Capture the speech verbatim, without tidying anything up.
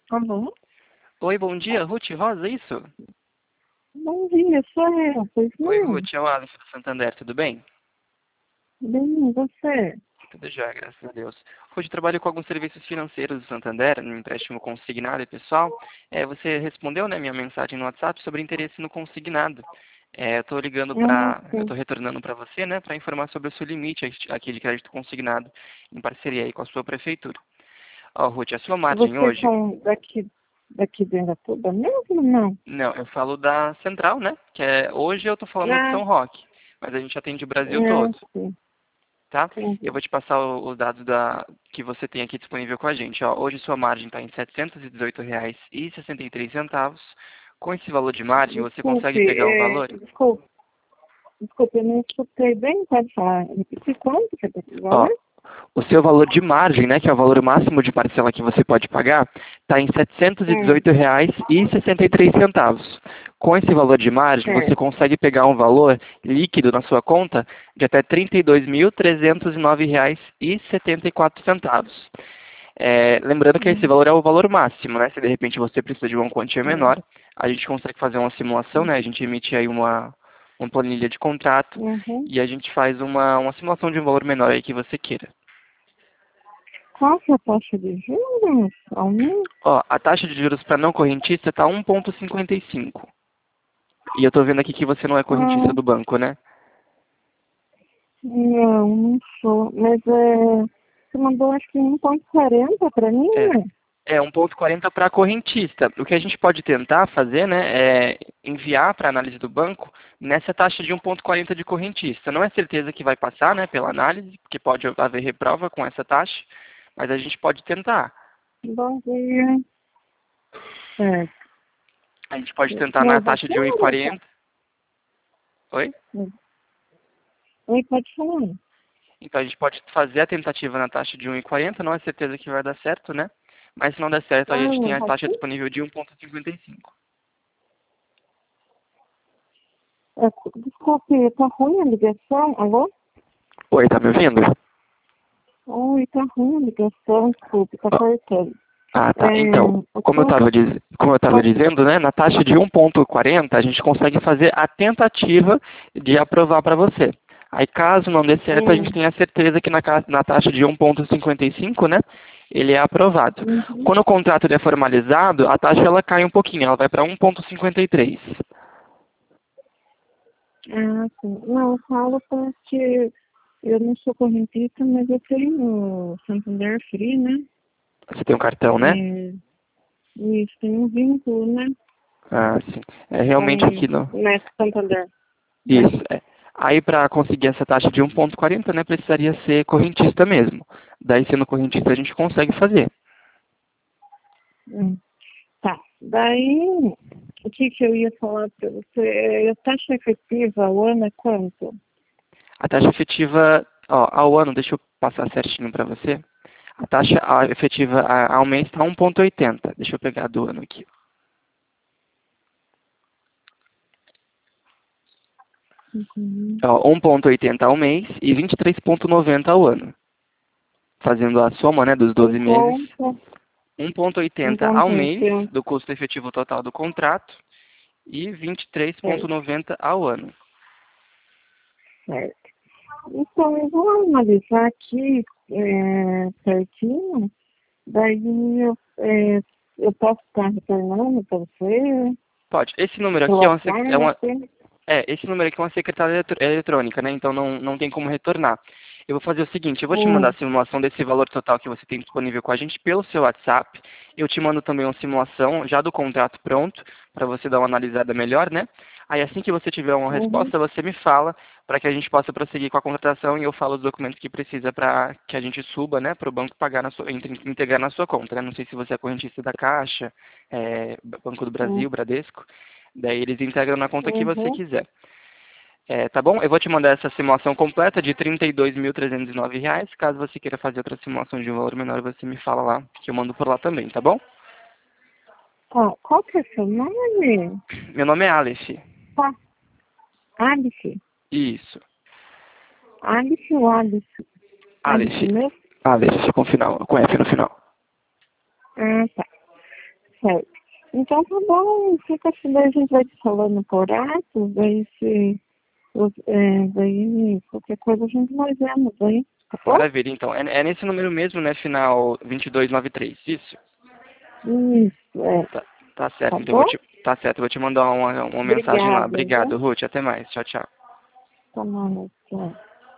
Alô? Oi, bom dia, Ruth Rosa, é isso? Bom dia, sou eu, pois Oi, não? Ruth, é o Alex do Santander, tudo bem? Bem, você? Tudo já, graças a Deus. Ruth, trabalho com alguns serviços financeiros do Santander, no empréstimo consignado e pessoal. É, você respondeu, né, minha mensagem no WhatsApp sobre interesse no consignado. É, eu estou ligando Ah, para, eu sim. estou retornando para você, né, para informar sobre o seu limite aqui de crédito consignado, em parceria aí com a sua prefeitura. Ó, Ruth, a sua margem Vocês hoje. são daqui, daqui de Indatuba mesmo, não? Não, eu falo da Central, né? Que é, hoje eu estou falando de Ah, São Roque, mas a gente atende o Brasil não, todo. sim, Tá? Eu entendi. vou te passar o- os dados da, que você tem aqui disponível com a gente. Ó, hoje sua margem está em setecentos e dezoito reais e sessenta e três centavos. Com esse valor de margem, você Desculpe, consegue pegar um é, valor? desculpe, desculpe, eu não escutei bem, pode falar. Repetir quanto que é esse Ó, valor? o seu valor de margem, né, que é o valor máximo de parcela que você pode pagar, está em setecentos e Hum, dezoito reais e sessenta e três centavos. Com esse valor de margem, você certo. consegue pegar um valor líquido na sua conta de até trinta e dois mil trezentos e nove reais e setenta e quatro centavos. É, lembrando que esse Hum, valor é o valor máximo, né? Se de repente você precisa de uma quantia hum, menor, a gente consegue fazer uma simulação, né? A gente emite aí uma, uma planilha de contrato uhum. e a gente faz uma, uma simulação de um valor menor aí que você queira. Qual que é a taxa de juros ao mês? Ó, a taxa de juros para não correntista está um vírgula cinquenta e cinco. E eu estou vendo aqui que você não é correntista Ah, do banco, né? não, não sou, mas é, você mandou acho que um ponto quarenta para mim, É. né? É um vírgula quarenta para correntista. O que a gente pode tentar fazer, né, é enviar para análise do banco nessa taxa de um vírgula quarenta de correntista. Não é certeza que vai passar, né, pela análise, porque pode haver reprova com essa taxa, mas a gente pode tentar. Bom dia. É. A gente pode O tentar na senhor taxa de um vírgula bacana, tá? quarenta. Oi? Oi, pode falar. Então a gente pode fazer a tentativa na taxa de um vírgula quarenta, não é certeza que vai dar certo, né? Mas se não der certo, aí a Ah, gente tem não a tá taxa aqui? disponível de um vírgula cinquenta e cinco. É, desculpe, tá ruim a ligação? Alô? Oi, tá me ouvindo? Oi, tá ruim a ligação, desculpe, tá cortando. Ah, tá. É, Então, o como eu senhor estava diz... como eu estava pode... dizendo, né, na taxa de um vírgula quarenta a gente consegue fazer a tentativa de aprovar para você. Aí, caso não dê certo, a gente Hum, tem a certeza que na, ca- na taxa de um vírgula cinquenta e cinco, né, ele é aprovado. uhum. Quando o contrato é formalizado, a taxa ela cai um pouquinho, ela vai para um vírgula cinquenta e três. Ah, sim. Não, eu falo porque eu não sou correntista, mas eu tenho Santander Free, né? Você tem um cartão, né? É, isso, tem um vínculo, né? Ah, sim. É realmente Com aqui no... o Mestre Santander, né? Isso, é. Aí, para conseguir essa taxa de um vírgula quarenta, né, precisaria ser correntista mesmo. Daí, sendo correntista, a gente consegue fazer. Hum. Tá. Daí, o que que eu ia falar para você? É, a taxa efetiva ao ano é quanto? A taxa efetiva, ó, ao ano, deixa eu passar certinho para você. A taxa a, efetiva a, ao mês está um vírgula oitenta. Deixa eu pegar do ano aqui. Uhum. Ó, um vírgula oitenta ao mês e vinte e três vírgula noventa ao ano. Fazendo a soma, né, dos Por doze meses. conta, um vírgula um oitenta ao ponto mês oitenta, do custo efetivo total do contrato e vinte e três vírgula certo, noventa ao ano. certo. Então, eu vou analisar aqui é, certinho, daí eu, é, eu posso estar retornando para você, Pode. Esse número pelo aqui é uma, sec- é uma, WhatsApp. É, esse número aqui é uma secretária eletro- eletrônica, né? Então não, não tem como retornar. Eu vou fazer o seguinte, eu vou te mandar a Hum, simulação desse valor total que você tem disponível com a gente pelo seu WhatsApp. Eu te mando também uma simulação já do contrato pronto, para você dar uma analisada melhor, né? Aí assim que você tiver uma uhum, resposta, você me fala para que a gente possa prosseguir com a contratação e eu falo os documentos que precisa para que a gente suba, né? Para o banco pagar na sua, inte- integrar na sua conta, né? Não sei se você é correntista da Caixa, é, Banco do uhum, Brasil, Bradesco. Daí eles integram na conta que você uhum. quiser. É, tá bom? Eu vou te mandar essa simulação completa de trinta e dois mil trezentos e nove reais. Caso você queira fazer outra simulação de um valor menor, você me fala lá, que eu mando por lá também, tá bom? Ó, qual que é seu nome? Meu nome é Aleph. Tá, Alice. Isso. Alice ou Alice? Alice Aleph. mesmo? Aleph, com final, com F no final. Ah, tá. certo. Então tá bom, fica assim, daí a gente vai te falando por atos, daí se é, daí qualquer coisa a gente nós vemos aí, tá bom? Maravilha, então. É, é nesse número mesmo, né? Final vinte e dois noventa e três, isso? Isso, é. Tá, tá certo, Tá então eu vou bom? te, tá certo, eu vou te mandar uma, uma mensagem lá. Obrigada, Obrigado, viu? Ruth, até mais. Tchau, tchau. Tá bom, tchau.